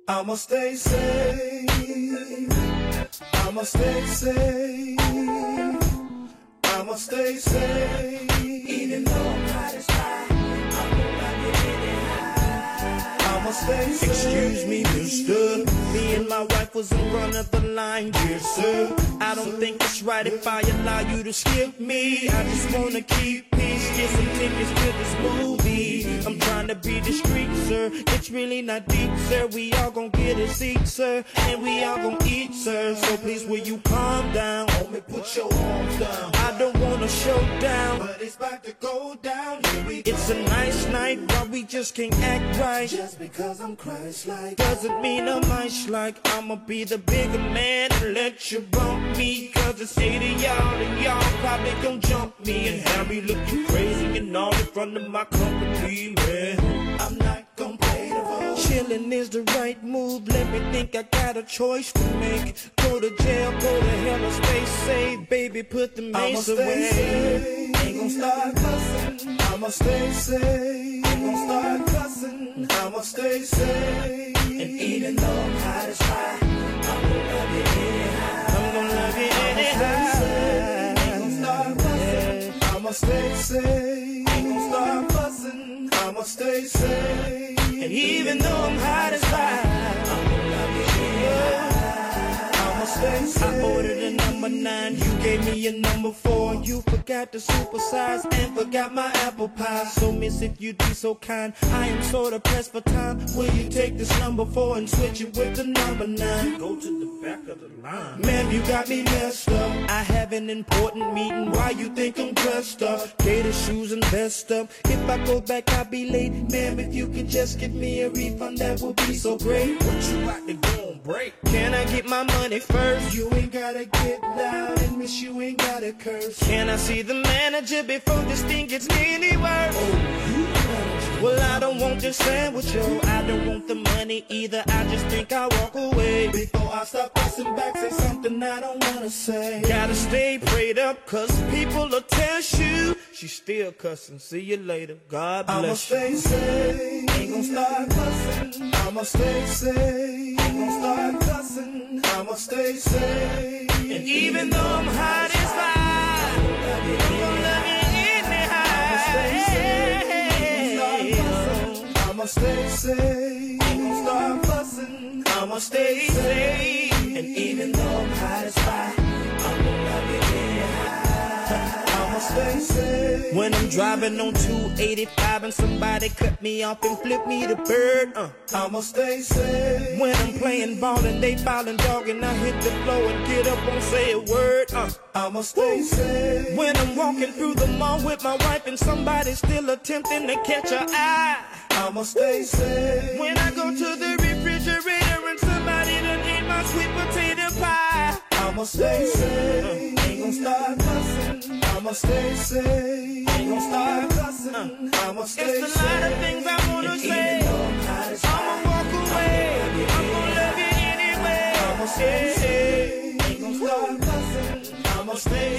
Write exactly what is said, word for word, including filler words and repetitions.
I'ma stay safe. I'ma stay safe. I'ma stay safe. Even though I'm hot as fire, I'm gonna love you anyhow. I'ma stay safe. Excuse me, mister. Me and my wife was in front of the line, dear sir. I don't think it's right if I allow you to skip me. I just wanna keep peace, get some tickets to this movie. I'm trying to be discreet, sir. It's really not deep, sir. We all gon' get a seat, sir, and we all gon' eat, sir. So please, will you calm down? Homie, put your arms down. I don't want a showdown, but it's about to go down. Here we go. It's a nice night, but we just can't act right. Just because I'm Christ-like doesn't mean I'm nice-like. I'ma be the bigger man and let you bump me. Cause it's eight of y'all and y'all probably gon' jump me and have me looking crazy and all in front of my company, man. I'm not gon' play the role. Chillin' is the right move. Let me think I got a choice to make. Go to jail, go to hell, or stay safe. Baby, put the mace I'ma away. Stay safe. Ain't gon' start cussing. I'ma stay safe. Ain't gon' start cussing. I'ma stay safe. And even though I'm hot as fire, I'm gonna love you anyhow. I'm gonna love you anyhow. Ain't gon' start cussing. I'ma stay safe. Ain't gon' start fussing. I'ma stay safe. And even though I'm hot as fire, I'm gonna love you anyhow. I'ma stay safe. I ordered a number nine, you gave me a number four. You forgot to supersize and forgot my apple pie. So miss, if you'd be so kind, I am sorta pressed for time. Will you take this number four and switch it with the number nine? Go to the back of the line. Ma'am, you got me messed up. I have an important meeting, why you think I'm dressed up? Gator shoes and vest up. If I go back, I'll be late. Ma'am, if you could just give me a refund, that would be so great. What you got to go on break? Can I get my money first? You ain't gotta get loud and miss, you ain't gotta curse. Can I see the manager before this thing gets any worse? Oh, you the manager. Well, I don't want this sandwich, yo. I don't want the money either. I just think I'll walk away. Before I start fussing back, say something I don't wanna say. Gotta stay prayed up, cause people will test you. She's still cussing. See you later. God bless I'ma you. stay safe. Ain't gon' start cussing. I'ma stay safe. Ain't gon' start cussing. I'ma stay safe. And even though I'm hot as fire, I'm gonna love you anyhow. I'ma stay safe. Ain't gon' start cussing. I'ma stay safe. Ain't gon' start fussing. I'ma stay safe. And even though I'm hot as fire, I'm gonna love you anyhow. I'ma stay safe. When I'm driving on two eighty-five and somebody cut me off and flip me the bird, uh. I'ma stay safe. When I'm playing ball and they fouling dog and I hit the floor and get up, won't say a word, uh. I'ma stay safe. When I'm walking through the mall with my wife and somebody's still attempting to catch her eye, I'ma stay safe. when I go to the refrigerator and somebody done ate my sweet potato pie, I'ma stay safe. Ain't gon' start cussing. I'ma stay safe. Ain't gon' start cussing. I'ma stay safe. it's a lot of things I wanna say. I'ma walk away. I'm gonna love you anyway. I'ma stay safe. Ain't gon' start cussing. I'ma stay